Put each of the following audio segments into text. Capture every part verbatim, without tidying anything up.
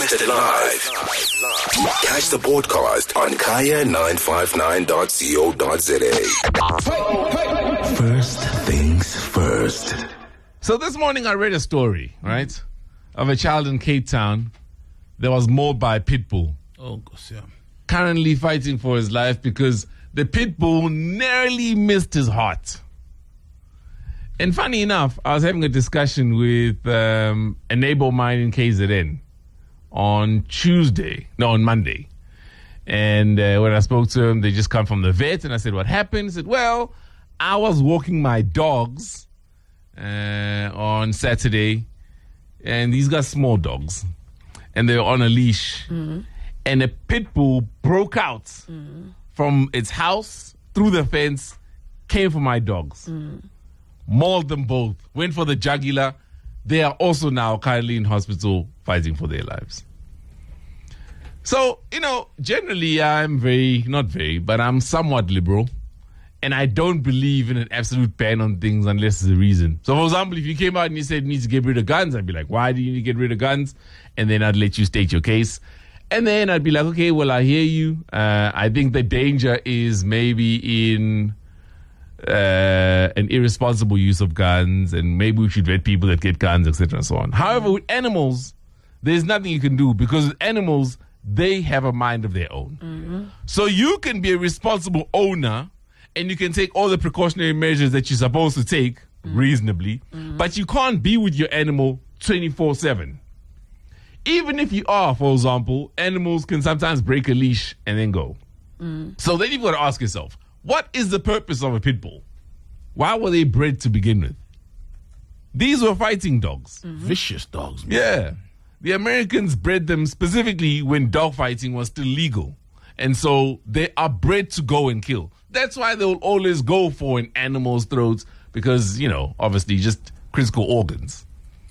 Broadcasted live. Catch the podcast on kaya nine five nine dot co dot za. First things first. So this morning I read a story, right, of a child in Cape Town that was mauled by a pit bull. Oh, gosh, yeah. Currently fighting for his life because the pit bull nearly missed his heart. And funny enough, I was having a discussion with um, a neighbor of mine in K Z N on Tuesday, no, on Monday. And uh, when I spoke to him, they just come from the vet, and I said, what happened? He said, well, I was walking my dogs uh, on Saturday, and these got small dogs, and they were on a leash, mm-hmm. and a pit bull broke out mm-hmm. from its house through the fence, came for my dogs. Mm-hmm. Mauled them both, went for the jugular. They are also now currently in hospital fighting for their lives. So, you know, generally I'm very, not very, but I'm somewhat liberal. And I don't believe in an absolute ban on things unless there's a reason. So, for example, if you came out and you said you need to get rid of guns, I'd be like, why do you need to get rid of guns? And then I'd let you state your case. And then I'd be like, okay, well, I hear you. Uh, I think the danger is maybe in... Uh, an irresponsible use of guns, and maybe we should vet people that get guns, et cetera, and so on. However, with animals, there's nothing you can do because with animals, they have a mind of their own. Mm-hmm. So you can be a responsible owner, and you can take all the precautionary measures that you're supposed to take mm-hmm. reasonably, mm-hmm. but you can't be with your animal twenty-four seven. Even if you are, for example, animals can sometimes break a leash and then go. Mm-hmm. So then you've got to ask yourself, what is the purpose of a pit bull? Why were they bred to begin with? These were fighting dogs. Mm-hmm. Vicious dogs, man. Yeah. The Americans bred them specifically when dog fighting was still legal. And so they are bred to go and kill. That's why they will always go for an animal's throats because, you know, obviously just critical organs.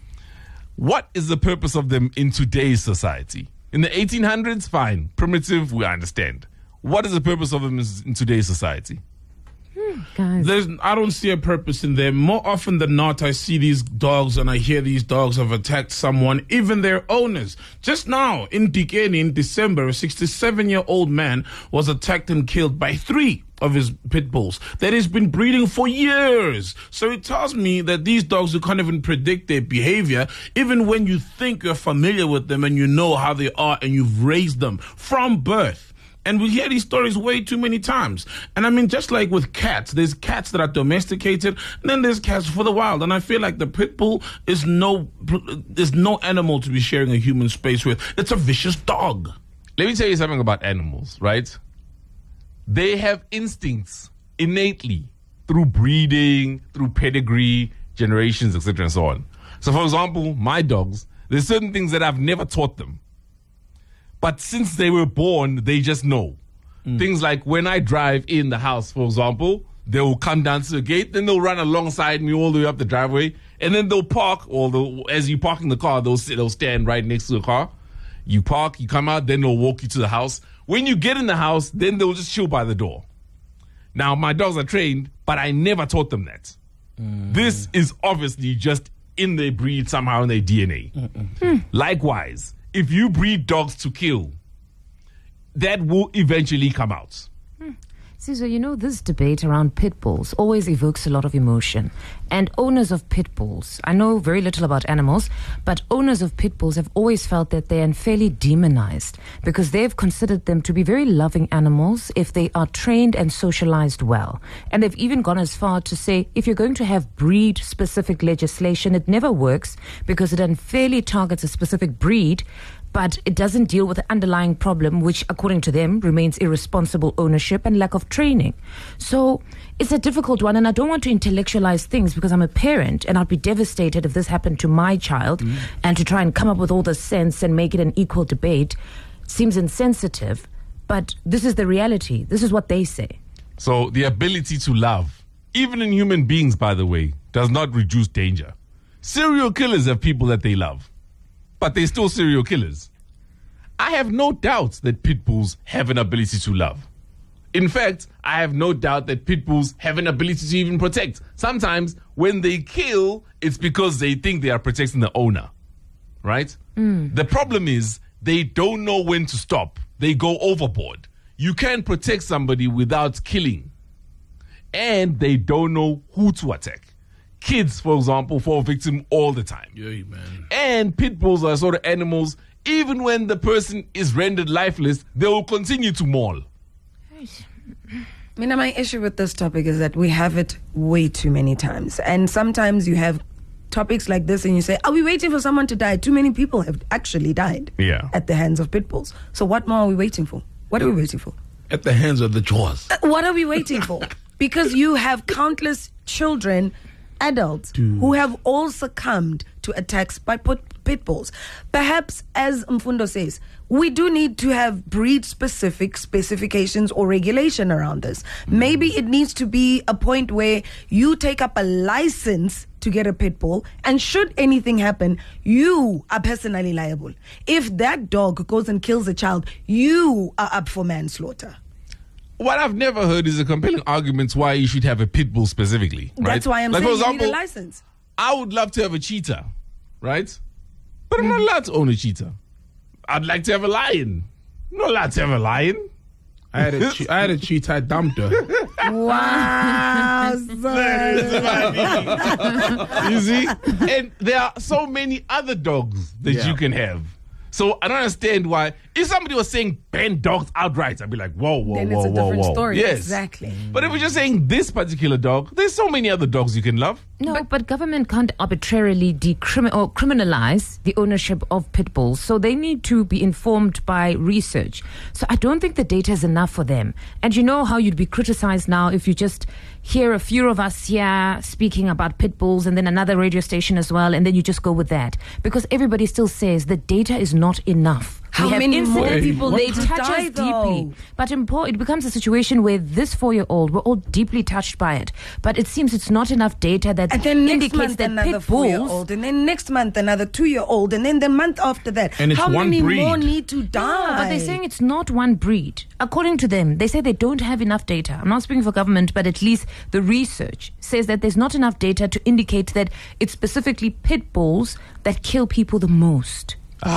What is the purpose of them in today's society? In the eighteen hundreds, fine. Primitive, we understand. What is the purpose of them in today's society? Hmm, guys. There's, I don't see a purpose in them. More often than not, I see these dogs and I hear these dogs have attacked someone, even their owners. Just now, in Dikeni, in December, a sixty-seven-year-old man was attacked and killed by three of his pit bulls that has been breeding for years. So it tells me that these dogs, you can't even predict their behavior, even when you think you're familiar with them and you know how they are and you've raised them from birth. And we hear these stories way too many times. And I mean, just like with cats, there's cats that are domesticated, and then there's cats for the wild. And I feel like the pit bull is no, is no animal to be sharing a human space with. It's a vicious dog. Let me tell you something about animals, right? They have instincts innately through breeding, through pedigree, generations, et cetera, and so on. So, for example, my dogs, there's certain things that I've never taught them. But since they were born, they just know. Mm. Things like when I drive in the house, for example, they will come down to the gate, then they'll run alongside me all the way up the driveway, and then they'll park, or they'll, as you park in the car, they'll, sit, they'll stand right next to the car. You park, you come out, then they'll walk you to the house. When you get in the house, then they'll just chill by the door. Now, my dogs are trained, but I never taught them that. Mm. This is obviously just in their breed, somehow in their D N A. Hmm. Likewise, if you breed dogs to kill, that will eventually come out. Hmm. Caesar, you know, this debate around pit bulls always evokes a lot of emotion. And owners of pit bulls, I know very little about animals, but owners of pit bulls have always felt that they are unfairly demonized because they've considered them to be very loving animals if they are trained and socialized well. And they've even gone as far to say, if you're going to have breed-specific legislation, it never works because it unfairly targets a specific breed, but it doesn't deal with the underlying problem, which, according to them, remains irresponsible ownership and lack of training. So it's a difficult one, and I don't want to intellectualize things because I'm a parent, and I'd be devastated if this happened to my child, mm. and to try and come up with all the sense and make it an equal debate seems insensitive, but this is the reality. This is what they say. So the ability to love, even in human beings, by the way, does not reduce danger. Serial killers have people that they love, but they're still serial killers. I have no doubt that pit bulls have an ability to love. In fact, I have no doubt that pit bulls have an ability to even protect. Sometimes when they kill, it's because they think they are protecting the owner, right? Mm. The problem is they don't know when to stop. They go overboard. You can't protect somebody without killing. And they don't know who to attack. Kids, for example, fall victim all the time. Yeah, man. And pit bulls are sort of animals, even when the person is rendered lifeless, they will continue to maul. I mean, my issue with this topic is that we have it way too many times. And sometimes you have topics like this and you say, are we waiting for someone to die? Too many people have actually died Yeah. at the hands of pit bulls. So what more are we waiting for? What are we waiting for? At the hands of the jaws. Uh, What are we waiting for? Because you have countless children, adults, who have all succumbed to attacks by put, pit bulls. Perhaps, as Mfundo says, we do need to have breed-specific specifications or regulation around this. Maybe it needs to be a point where you take up a license to get a pit bull, and should anything happen, you are personally liable. If that dog goes and kills a child, you are up for manslaughter. What I've never heard is a compelling argument why you should have a pit bull specifically. Right? That's why I'm like, saying for you need a example, license. I would love to have a cheetah, right? But I'm not allowed to own a cheetah. I'd like to have a lion. I'm not allowed to have a lion. I had a, che- I had a cheetah, I dumped her. Wow, son. You see? And there are so many other dogs that Yeah. you can have. So I don't understand why. If somebody was saying ban dogs outright, I'd be like, whoa, whoa, Then whoa, it's a whoa, different whoa. story. Yes. Exactly. But if we're just saying this particular dog, there's so many other dogs you can love. No, but, government can't arbitrarily decrimi- or criminalize the ownership of pit bulls. So they need to be informed by research. So I don't think the data is enough for them. And you know how you'd be criticized now if you just hear a few of us here speaking about pit bulls and then another radio station as well, and then you just go with that. Because everybody still says the data is not enough. How We have many more incidents, people they need to touch die, us though? deeply. But impo- it becomes a situation where this four-year-old, we're all deeply touched by it. But it seems it's not enough data that And then next indicates month that another pit bulls... four-year-old, and then next month another two-year-old, and then the month after that. And it's How one many breed. more need to die? No, but they're saying it's not one breed. According to them, they say they don't have enough data. I'm not speaking for government, but at least the research says that there's not enough data to indicate that it's specifically pit bulls that kill people the most.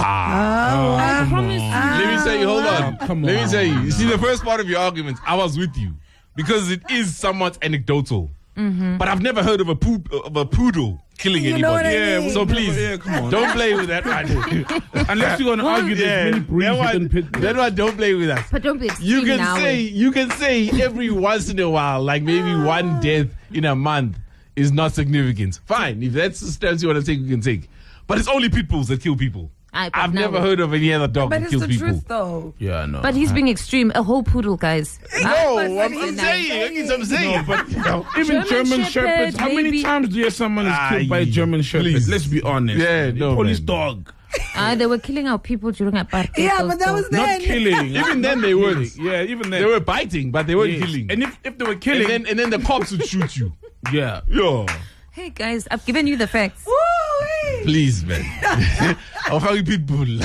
Ah. I promise you. Let me tell you, hold on. Oh, come Let me on. tell you. You see, the first part of your argument, I was with you because it is somewhat anecdotal. Mm-hmm. But I've never heard of a poop, of a poodle killing You anybody. know what I yeah, mean? so please, Yeah, come on. don't play with that one. Unless you're going to argue yeah, there's many breeds that within one, pit bulls. that one, don't play with that. But don't be You extreme can now. say you can say every once in a while, like maybe one death in a month is not significant. Fine, if that's the stance you want to take, you can take. But it's only pit bulls that kill people. Aye, but I've now- never heard of any other dog But that it's kills the people. truth, though. Yeah, I know. But he's being extreme. A whole poodle, guys. No, but I'm, what I'm he's saying, it's I'm saying. No, but even German German, Shepherd, Shepherds, how many maybe- times do you hear someone is killed by a Aye, German Shepherd? please. Let's be honest. Yeah, man. no, Police man. dog. Ah, they were killing our people during apartheid. Yeah, those but that was dogs. Not then. killing. Even then they weren't. Yeah, even then. They were biting, but they weren't Yes. killing. And if, if they were and killing, then and then the cops would shoot you. yeah. Yo, Hey, guys, I've given you the facts. Woo-wee. please, man. How fucking pitbull.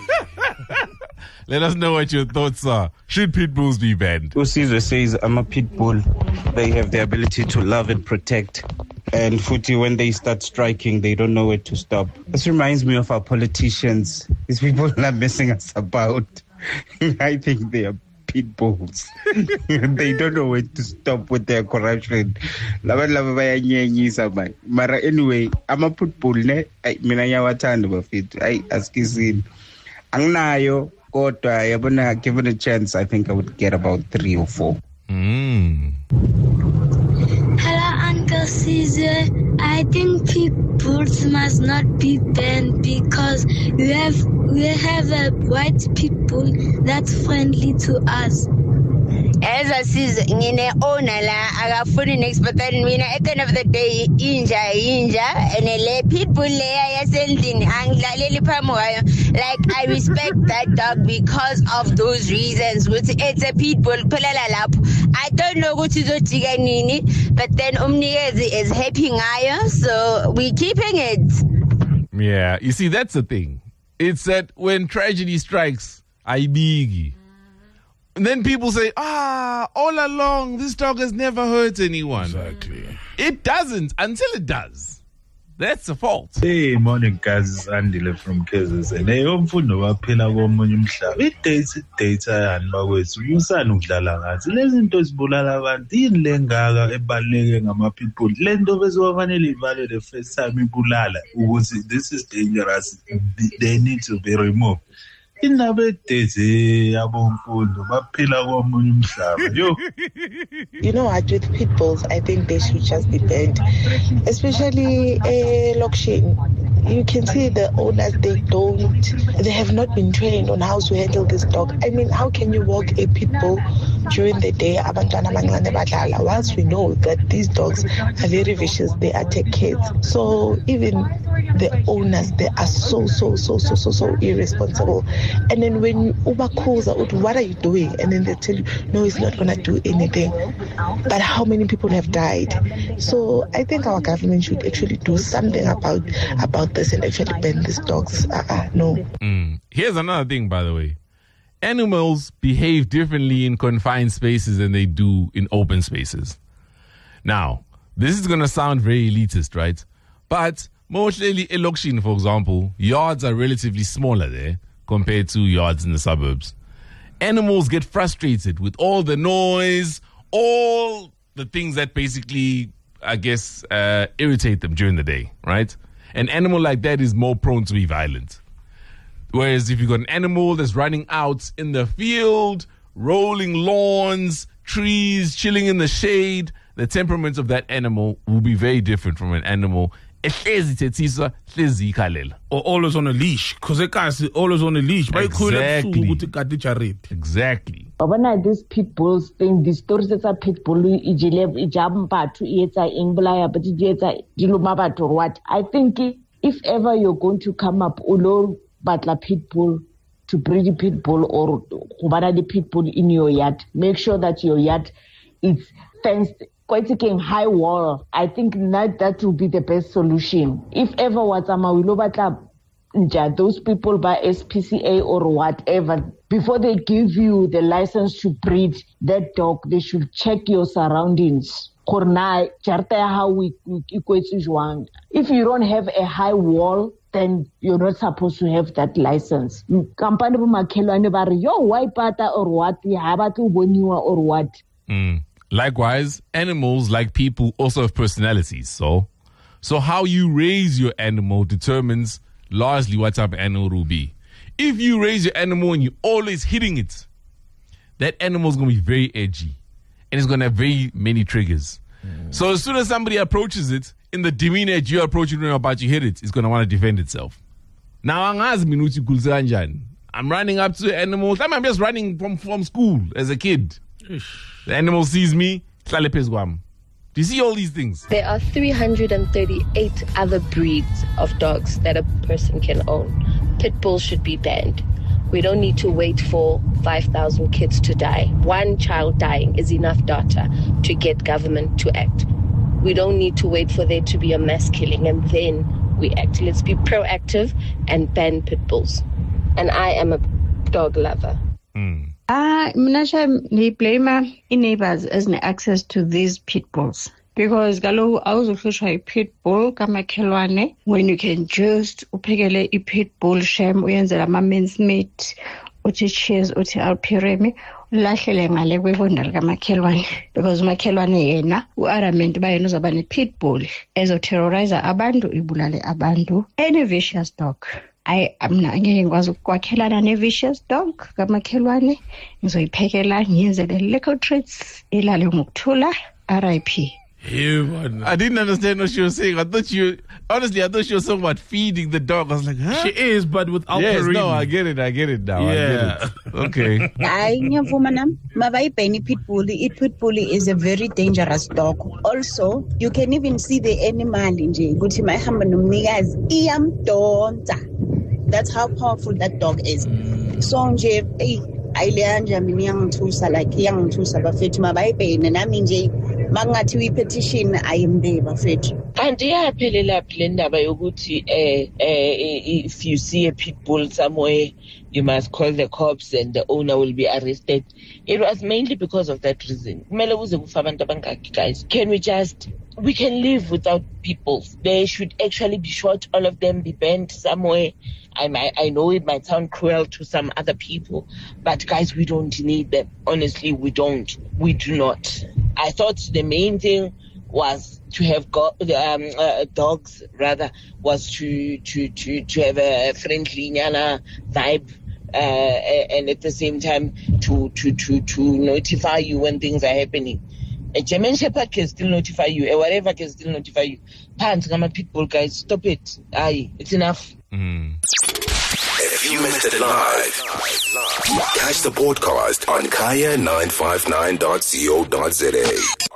Let us know what your thoughts are. Should pit bulls be banned? Usizo says, I'm a pit bull. They have the ability to love and protect. And Futi, when they start striking, they don't know where to stop. This reminds me of our politicians. These people are messing us about. I think they are pit bulls. They don't know where to stop with their corruption. Laba laba bayanyenyisa man. Mara anyway, I'm a pit bull ne. Ay mina ngiyawathanda bafethu. Ay asikisini. Anginayo kodwa yabona, given a chance, I think I would get about three or four. Mm. Hello, Uncle Caesar. I think people must not be banned because we have we have a white people that's friendly to us. As I see, ngine owner la akafuni next, but then mina at the end of the day inja inja and le people le yasendini angidlaleli phambi kwayo. Like I respect that dog because of those reasons. With it's a people phelela lapho. I don't know ukuthi izojika nini, but then umnikezi is happy ngayo, so we keeping it. Yeah, you see, that's the thing. It's that when tragedy strikes, I biggie. And then people say, ah, all along, this dog has never hurt anyone. Exactly. It doesn't until it does. That's the fault. Hey, morning guys, Andile from K Z S. Hey, umfundo waphila komunye umhlaba. I-data data yani bakwethu usana ukudlala ngathi. Lezi zinto zibulala abantu yini lengaka ebaleke ngama people. Le nto bezofanele ivale the first time ibulala ukuthi this is dangerous. They need to be removed. Indaba edezi yabomfundo baphila komunye umhlaba. Yo. You know what, with pit bulls, I think they should just be banned. Especially a uh, Lokshin. You can see the owners, they don't, they have not been trained on how to handle this dog. I mean, how can you walk a pit bull during the day? Whilst we know that these dogs are very vicious, they attack kids. So even the owners, they are so, so, so, so, so, so irresponsible. And then when Uber calls out, what are you doing? And then they tell you, no, it's not going to do anything. But how many people have died? So I think our government should actually do something about about this and actually ban these dogs. Uh-uh, no. Mm. Here's another thing, by the way. Animals behave differently in confined spaces than they do in open spaces. Now, this is going to sound very elitist, right? But mostly in Lokshin, for example, yards are relatively smaller there compared to yards in the suburbs. Animals get frustrated with all the noise, all the things that basically, I guess, uh, irritate them during the day, right? An animal like that is more prone to be violent. Whereas if you've got an animal that's running out in the field, rolling lawns, trees, chilling in the shade, the temperament of that animal will be very different from an animal or always on a leash, because the guy's always on a leash. Exactly. Exactly. When these pit bulls thing, the stories that are pit bull, what I think if ever you're going to come up, battle pit bull to breed a pit bull or the pit bull in your yard, make sure that your yard is fenced. Quite a high wall. I think that that will be the best solution. If ever watama will overlap those people by S P C A or whatever, before they give you the license to breed that dog, they should check your surroundings. If you don't have a high wall, then you're not supposed to have that license. Company yo why pata or what or what. Mm. Likewise, animals, like people, also have personalities. So, so how you raise your animal determines largely what type of animal it will be. If you raise your animal and you're always hitting it, that animal is going to be very edgy. And it's going to have very many triggers. Mm. So as soon as somebody approaches it, in the demeanor that you approach it when you're about to hit it, it's going to want to defend itself. Now, I'm running up to the animal. I'm just running from, from school as a kid. The animal sees me, do you see all these things? There are three hundred thirty-eight other breeds of dogs that a person can own. Pit bulls should be banned. We don't need to wait for five thousand kids to die. One child dying is enough data to get government to act. We don't need to wait for there to be a mass killing and then we act. Let's be proactive and ban pit bulls. And I am a dog lover. Mm. Ah, Mnasha, they blame neighbors as an access to these pit bulls. Because galo I was also a pit bull kamakelwane when you can just upegele a pit bull sham uyenzela ama men's meat uthi cheese uthi alpiremi lahlele ngale kwebondala kamakhelwane because umakhelwane yena uarament bayena uzaba ne pit bull ezoterrorize abantu ibulale abantu any vicious dog. I am not ngikwazi ukwakhelana ne vicious dog kamakhelwane ngizoyiphekela ngiyenzele little treats ilale ngokuthula R I P. Hey, I didn't understand what she was saying. I thought you, honestly, I thought she was talking about feeding the dog. I was like, huh? She is, but without yes, Perini. no, I get it, I get it now. Yeah. I get it. Okay. I Mabai pit bull. It pit bull is a very dangerous dog. Also, you can even see the animal in that's how powerful that dog is. So, I learned like young to Salafet Mabai, and I mean, mangathi uyi-petition ayimle bafethu. Kanti iyaphelela phi le ndaba yokuthi eh eh if you see a pit bull somewhere you must call the cops and the owner will be arrested? It was mainly because of that reason. Kumele kuze kufa abantu abangaki, guys. Can we just we can live without people. They should actually be shot, all of them be banned somewhere. I might, I know it might sound cruel to some other people, but guys, we don't need them. Honestly, we don't. We do not. I thought the main thing was to have go, um, uh, dogs, rather, was to, to, to, to have a friendly nyana vibe. Uh, and at the same time, to, to, to, to notify you when things are happening. A German Shepherd can still notify you. A whatever can still notify you. Pants, I'm a pitbull, guys. Stop it. Aye, it's enough. Mm. If you missed it live, catch the podcast on kaya nine five nine dot co dot za.